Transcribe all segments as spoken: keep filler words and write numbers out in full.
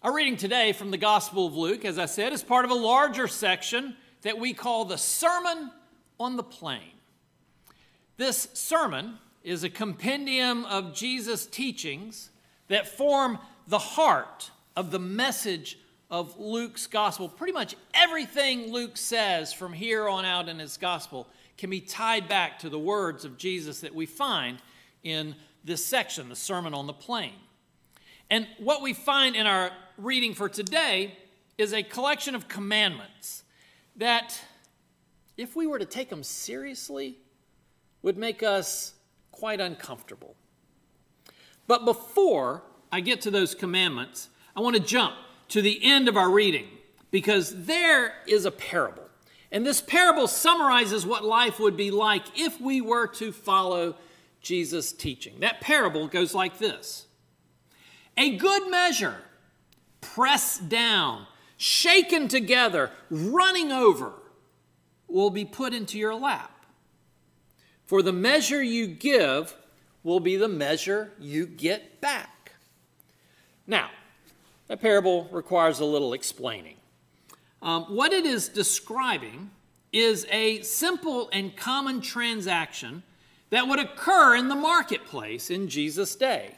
Our reading today from the Gospel of Luke, as I said, is part of a larger section that we call the Sermon on the Plain. This sermon is a compendium of Jesus' teachings that form the heart of the message of Luke's Gospel. Pretty much everything Luke says from here on out in his Gospel can be tied back to the words of Jesus that we find in this section, the Sermon on the Plain. And what we find in our reading for today is a collection of commandments that, if we were to take them seriously, would make us quite uncomfortable. But before I get to those commandments, I want to jump to the end of our reading, because there is a parable. And this parable summarizes what life would be like if we were to follow Jesus' teaching. That parable goes like this. A good measure, pressed down, shaken together, running over, will be put into your lap. For the measure you give will be the measure you get back. Now, that parable requires a little explaining. Um, what it is describing is a simple and common transaction that would occur in the marketplace in Jesus' day.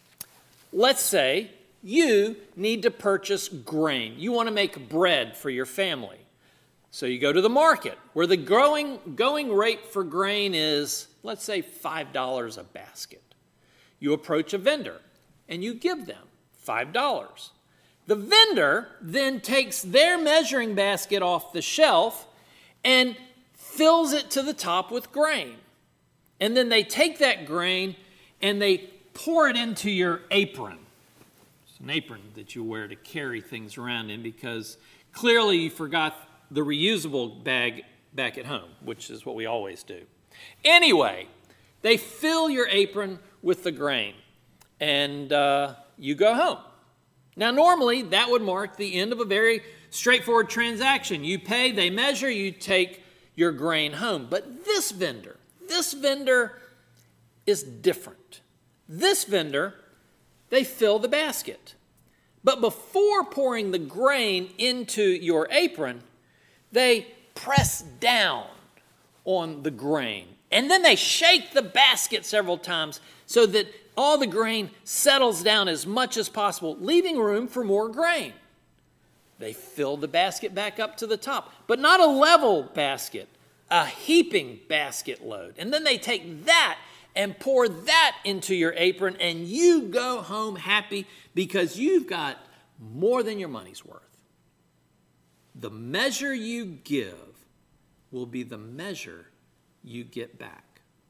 Let's say you need to purchase grain. You want to make bread for your family. So you go to the market where the growing, going rate for grain is, let's say, five dollars a basket. You approach a vendor and you give them five dollars. The vendor then takes their measuring basket off the shelf and fills it to the top with grain. And then they take that grain and they pour it into your apron. It's an apron that you wear to carry things around in because clearly you forgot the reusable bag back at home, which is what we always do. Anyway, they fill your apron with the grain and uh, you go home. Now, normally that would mark the end of a very straightforward transaction. You pay, they measure, you take your grain home. But this vendor, this vendor is different. This vendor, they fill the basket. But before pouring the grain into your apron, they press down on the grain. And then they shake the basket several times so that all the grain settles down as much as possible, leaving room for more grain. They fill the basket back up to the top, but not a level basket, a heaping basket load. And then they take that and pour that into your apron, and you go home happy because you've got more than your money's worth. The measure you give will be the measure you get back.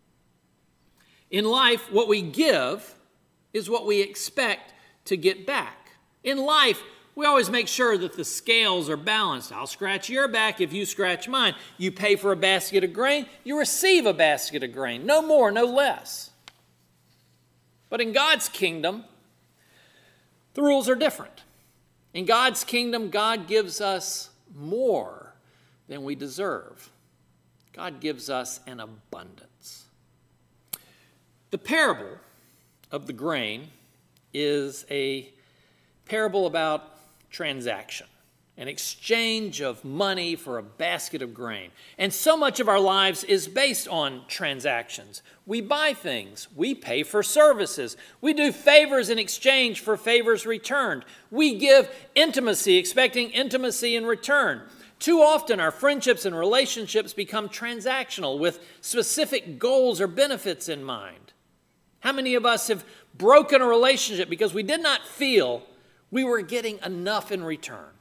In life, what we give is what we expect to get back. In life, we always make sure that the scales are balanced. I'll scratch your back if you scratch mine. You pay for a basket of grain, you receive a basket of grain. No more, no less. But in God's kingdom, the rules are different. In God's kingdom, God gives us more than we deserve. God gives us an abundance. The parable of the grain is a parable about transaction, an exchange of money for a basket of grain. And so much of our lives is based on transactions. We buy things. We pay for services. We do favors in exchange for favors returned. We give intimacy, expecting intimacy in return. Too often, our friendships and relationships become transactional with specific goals or benefits in mind. How many of us have broken a relationship because we did not feel we were getting enough in return?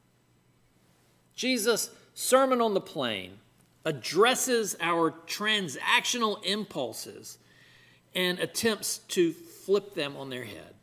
Jesus' Sermon on the Plain addresses our transactional impulses and attempts to flip them on their head.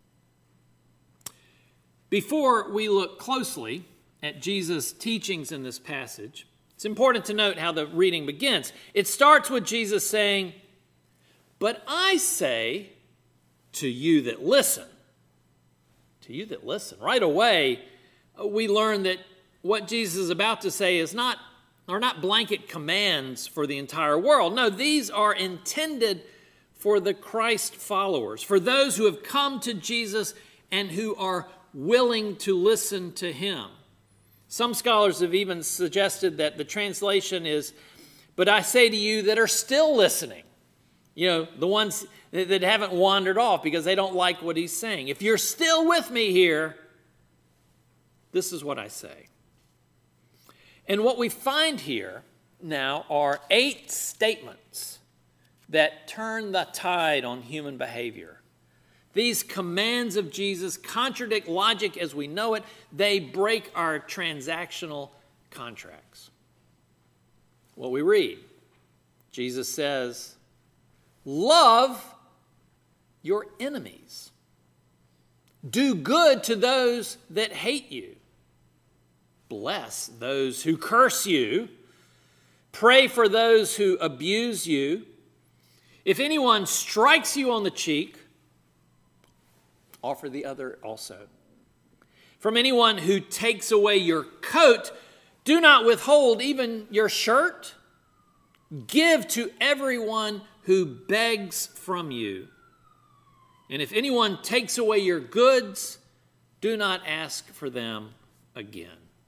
Before we look closely at Jesus' teachings in this passage, it's important to note how the reading begins. It starts with Jesus saying, "But I say to you that listen," to you that listen. Right away, we learn that what Jesus is about to say is not, are not blanket commands for the entire world. No, these are intended for the Christ followers, for those who have come to Jesus and who are willing to listen to him. Some scholars have even suggested that the translation is, but I say to you that are still listening. You know, the ones that haven't wandered off because they don't like what he's saying. If you're still with me here, this is what I say. And what we find here now are eight statements that turn the tide on human behavior. These commands of Jesus contradict logic as we know it. They break our transactional contracts. What we read, Jesus says, love your enemies. Do good to those that hate you. Bless those who curse you. Pray for those who abuse you. If anyone strikes you on the cheek, offer the other also. From anyone who takes away your coat, do not withhold even your shirt. Give to everyone who begs from you. And if anyone takes away your goods, do not ask for them again.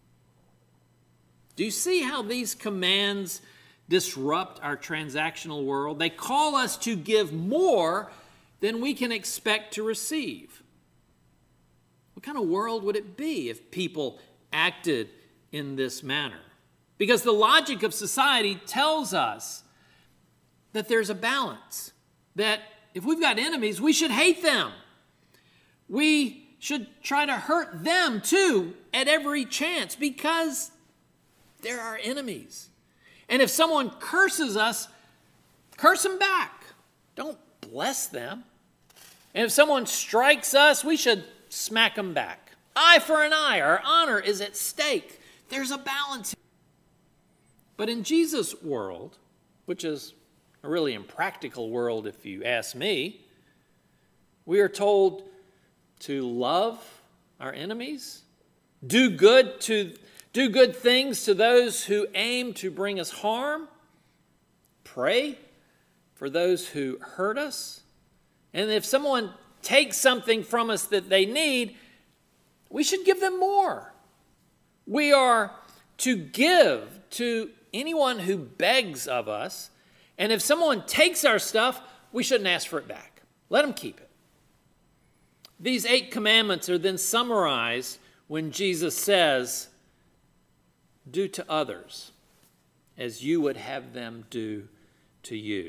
Do you see how these commands disrupt our transactional world? They call us to give more than we can expect to receive. What kind of world would it be if people acted in this manner? Because the logic of society tells us that there's a balance, that if we've got enemies, we should hate them. We should try to hurt them too at every chance because they're our enemies. And if someone curses us, curse them back. Don't bless them. And if someone strikes us, we should smack them back. Eye for an eye. Our honor is at stake. There's a balance. But in Jesus' world, which is a really impractical world if you ask me, we are told to love our enemies, do good to do good things to those who aim to bring us harm, pray for those who hurt us, and if someone takes something from us that they need, we should give them more. We are to give to anyone who begs of us, and if someone takes our stuff, we shouldn't ask for it back. Let them keep it. These eight commandments are then summarized when Jesus says, do to others as you would have them do to you.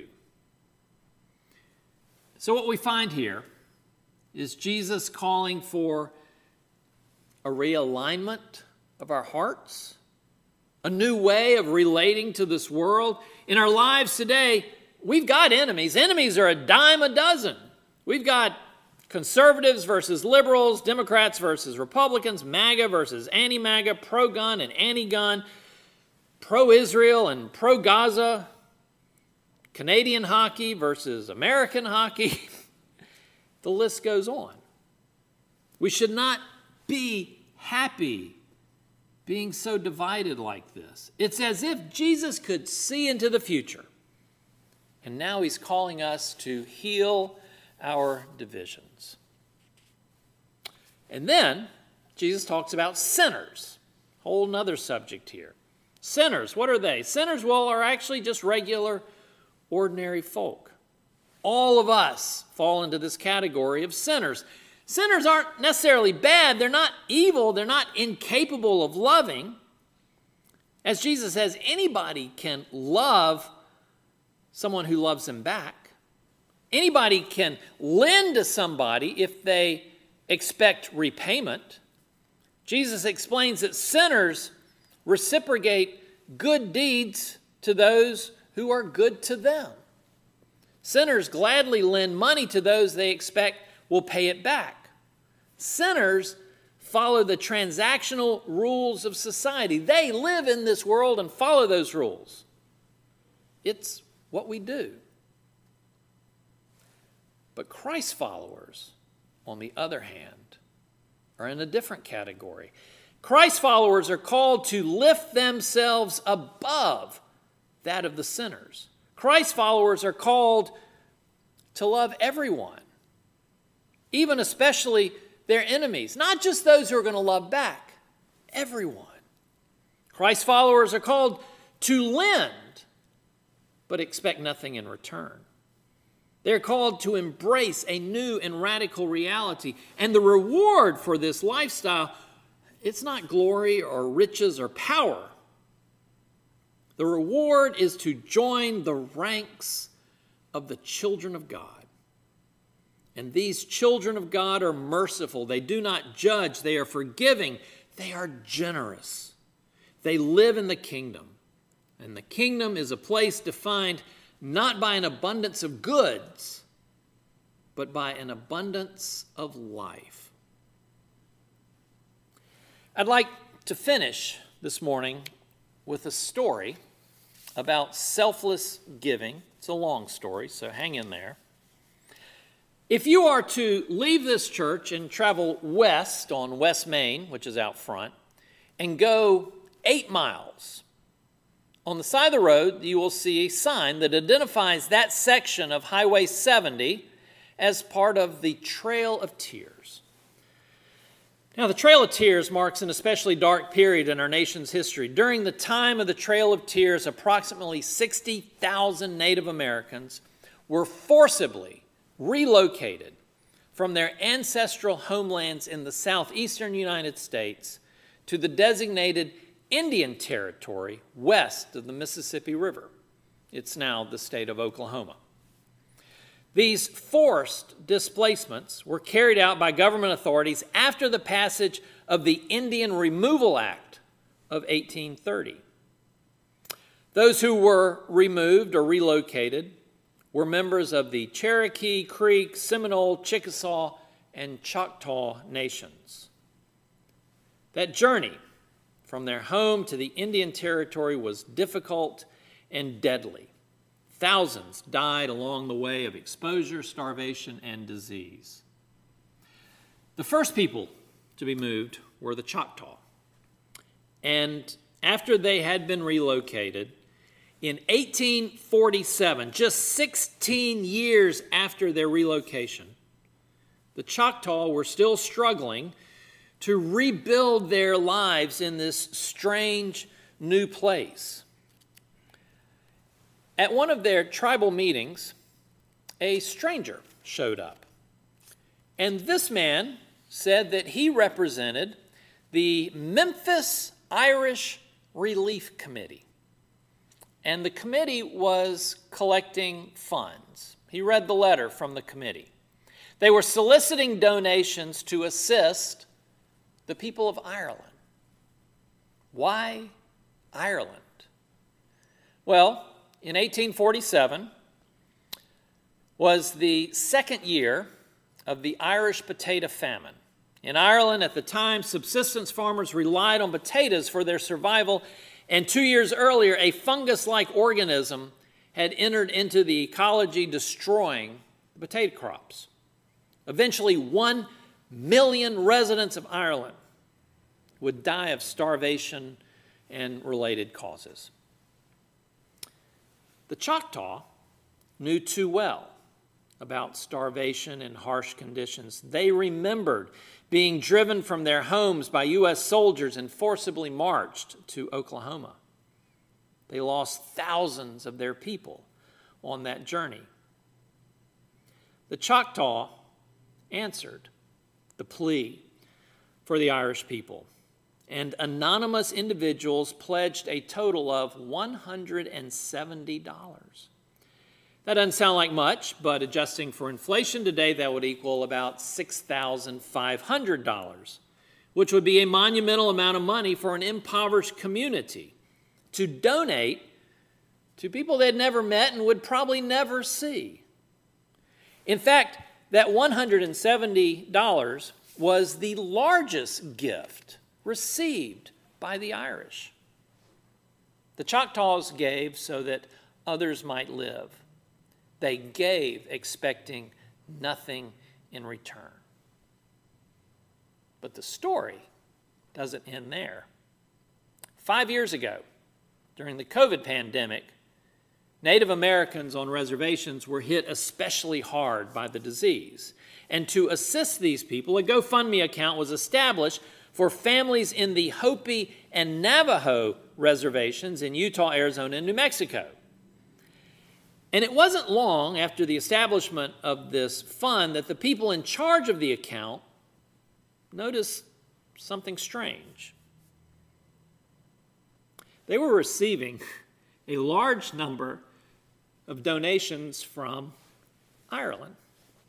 So what we find here is Jesus calling for a realignment of our hearts, a new way of relating to this world. In our lives today, we've got enemies. Enemies are a dime a dozen. We've got conservatives versus liberals, Democrats versus Republicans, MAGA versus anti-MAGA, pro-gun and anti-gun, pro-Israel and pro-Gaza, Canadian hockey versus American hockey. The list goes on. We should not be happy being so divided like this. It's as if Jesus could see into the future, and now he's calling us to heal our divisions. And then Jesus talks about sinners. Whole nother subject here. Sinners, what are they? Sinners, well, are actually just regular, ordinary folk. All of us fall into this category of sinners. Sinners aren't necessarily bad. They're not evil. They're not incapable of loving. As Jesus says, anybody can love someone who loves them back. Anybody can lend to somebody if they expect repayment. Jesus explains that sinners reciprocate good deeds to those who are good to them. Sinners gladly lend money to those they expect will pay it back. Sinners follow the transactional rules of society. They live in this world and follow those rules. It's what we do. But Christ followers, on the other hand, are in a different category. Christ followers are called to lift themselves above that of the sinners. Christ followers are called to love everyone, even especially their enemies, not just those who are going to love back, everyone. Christ's followers are called to lend, but expect nothing in return. They're called to embrace a new and radical reality. And the reward for this lifestyle, it's not glory or riches or power. The reward is to join the ranks of the children of God. And these children of God are merciful. They do not judge. They are forgiving. They are generous. They live in the kingdom. And the kingdom is a place defined not by an abundance of goods, but by an abundance of life. I'd like to finish this morning with a story about selfless giving. It's a long story, so hang in there. If you are to leave this church and travel west on West Main, which is out front, and go eight miles, on the side of the road, you will see a sign that identifies that section of Highway seventy as part of the Trail of Tears. Now, the Trail of Tears marks an especially dark period in our nation's history. During the time of the Trail of Tears, approximately sixty thousand Native Americans were forcibly relocated from their ancestral homelands in the southeastern United States to the designated Indian Territory west of the Mississippi River. It's now the state of Oklahoma. These forced displacements were carried out by government authorities after the passage of the Indian Removal Act of eighteen thirty. Those who were removed or relocated were members of the Cherokee, Creek, Seminole, Chickasaw, and Choctaw nations. That journey from their home to the Indian Territory was difficult and deadly. Thousands died along the way of exposure, starvation, and disease. The first people to be moved were the Choctaw. And after they had been relocated, in eighteen forty-seven, just sixteen years after their relocation, the Choctaw were still struggling to rebuild their lives in this strange new place. At one of their tribal meetings, a stranger showed up. And this man said that he represented the Memphis Irish Relief Committee. And the committee was collecting funds. He read the letter from the committee. They were soliciting donations to assist the people of Ireland. Why Ireland? Well, in eighteen forty-seven was the second year of the Irish potato famine. In Ireland at the time, subsistence farmers relied on potatoes for their survival, and two years earlier, a fungus-like organism had entered into the ecology, destroying the potato crops. Eventually, one million residents of Ireland would die of starvation and related causes. The Choctaw knew too well about starvation and harsh conditions. They remembered being driven from their homes by U S soldiers and forcibly marched to Oklahoma. They lost thousands of their people on that journey. The Choctaw answered the plea for the Irish people, and anonymous individuals pledged a total of one hundred seventy dollars. That doesn't sound like much, but adjusting for inflation today, that would equal about six thousand five hundred dollars, which would be a monumental amount of money for an impoverished community to donate to people they'd never met and would probably never see. In fact, that one hundred seventy dollars was the largest gift received by the Irish. The Choctaws gave so that others might live. They gave expecting nothing in return. But the story doesn't end there. Five years ago, during the COVID pandemic, Native Americans on reservations were hit especially hard by the disease. And to assist these people, a GoFundMe account was established for families in the Hopi and Navajo reservations in Utah, Arizona, and New Mexico. And it wasn't long after the establishment of this fund that the people in charge of the account noticed something strange. They were receiving a large number of donations from Ireland.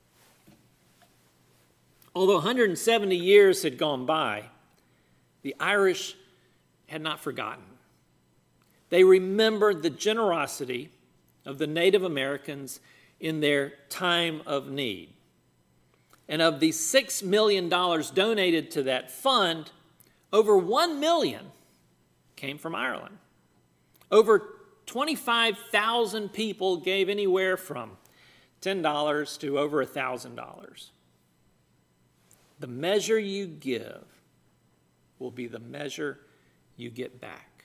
Although one hundred seventy years had gone by, the Irish had not forgotten. They remembered the generosity of the Native Americans in their time of need. And of the six million dollars donated to that fund, over one million dollars came from Ireland. Over twenty-five thousand people gave anywhere from ten dollars to over one thousand dollars. The measure you give will be the measure you get back.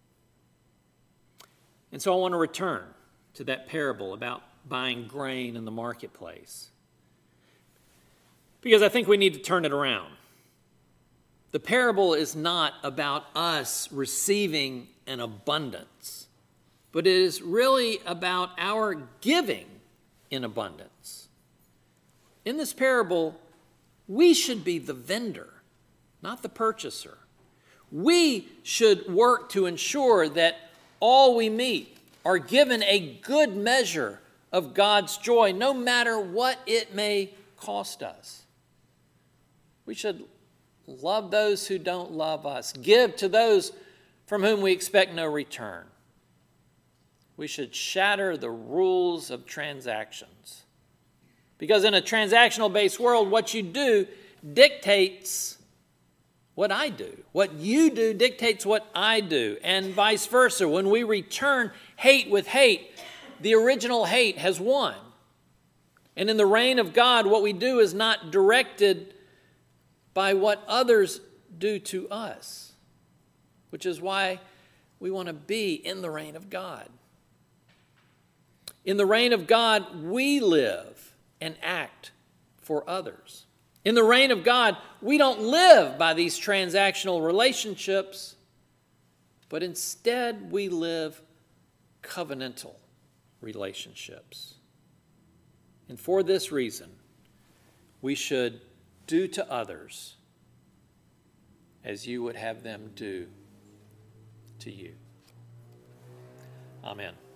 And so I want to return to that parable about buying grain in the marketplace, because I think we need to turn it around. The parable is not about us receiving an abundance, but it is really about our giving in abundance. In this parable, we should be the vendor, not the purchaser. We should work to ensure that all we meet are given a good measure of God's joy, no matter what it may cost us. We should love those who don't love us, give to those from whom we expect no return. We should shatter the rules of transactions. Because in a transactional-based world, what you do dictates what I do. What you do dictates what I do, and vice versa. When we return hate with hate, the original hate has won. And in the reign of God, what we do is not directed by what others do to us, which is why we want to be in the reign of God. In the reign of God, we live and act for others. In the reign of God, we don't live by these transactional relationships, but instead we live covenantal relationships. And for this reason, we should do to others as you would have them do to you. Amen.